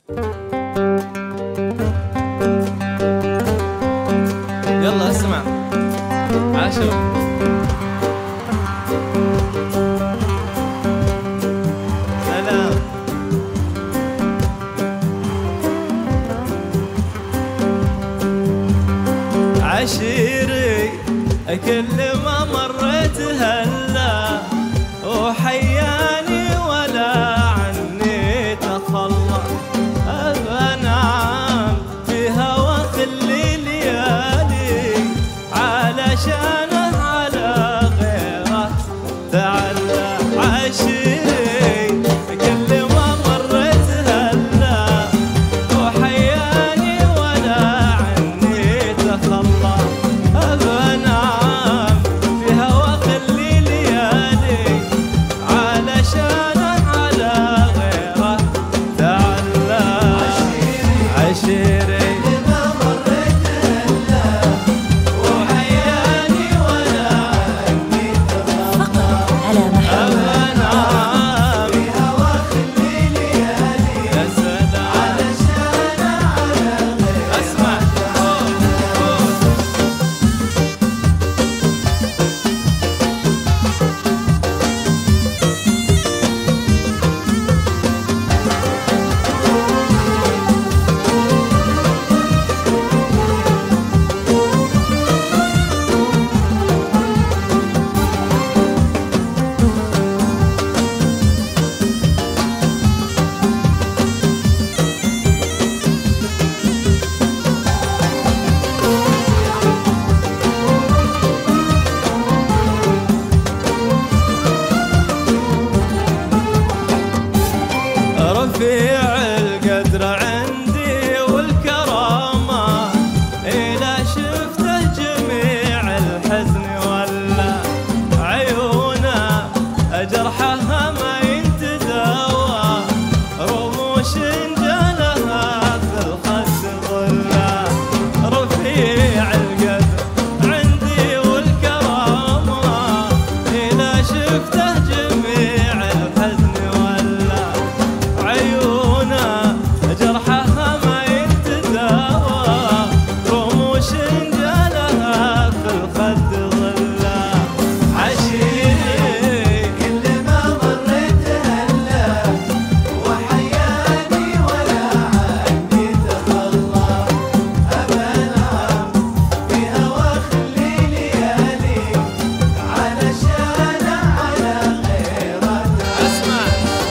يلا اسمع عاشوا. سلام. عشيري كل ما مريت هلا وحياني ولا عني تخلى، أبى نعم في هوا خلي ليالي علشانه على غيره تعلى. عشيري كل ما مريت هلا وحياني ولا عني تخلى، أبى نعم في هوا خلي ليالي علشانه على غيره تعلى. عشيري رفيع القدر عندي والكرامة، إذا شفته جميع الحزن ولا عيونه جرحها ما ينتداوى، رموش جالها في الخد ظلا. رفيع القدر عندي والكرامة، إذا شفته جميع الحزن جرحها ما يتداوى، رموش جالها في الخد ظلا. عشيري كل ما مريت هلا وحياني ولا عني تخلى، أبى نعم في هوا خلي ليالي علشانه على غيره. اسمع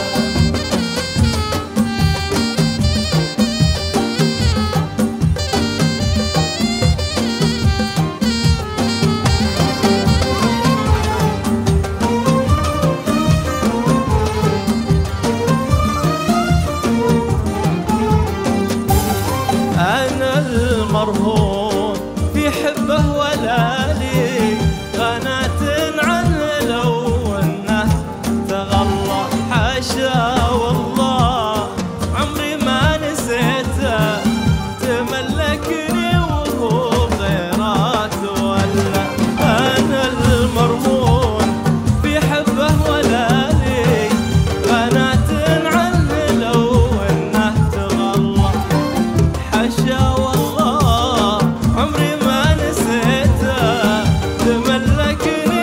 أنا المرهون في حبه ولا لي قناة عنه لو أنه تغلى. حاشا والله عمري ما نسيته، تملكني وهو غيرات ولا. أنا المرهون في حبه ولا لي قناة عنه لو أنه تغلى. حاشا والله عمري ما نسيته، تملكني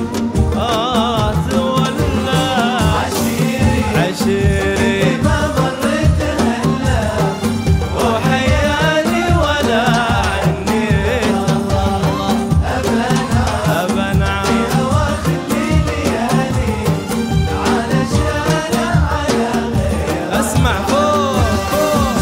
تولى. عشيري ما مريت هلا وحياني ولا عني تخلى، أبى نعم في هوا خلي ليالي علشانه على غيره. اسمع فوق فوق.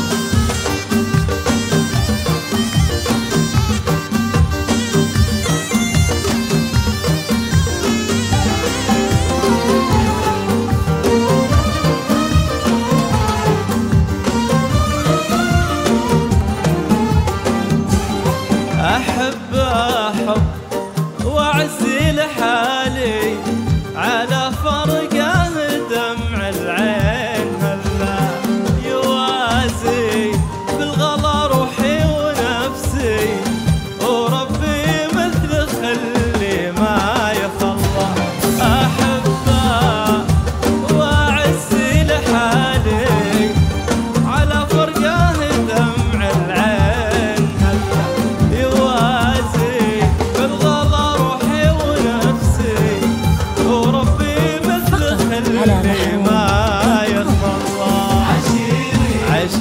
أحب أحب وأعزي لحالي على فرقه دمع العين هلا.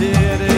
سيري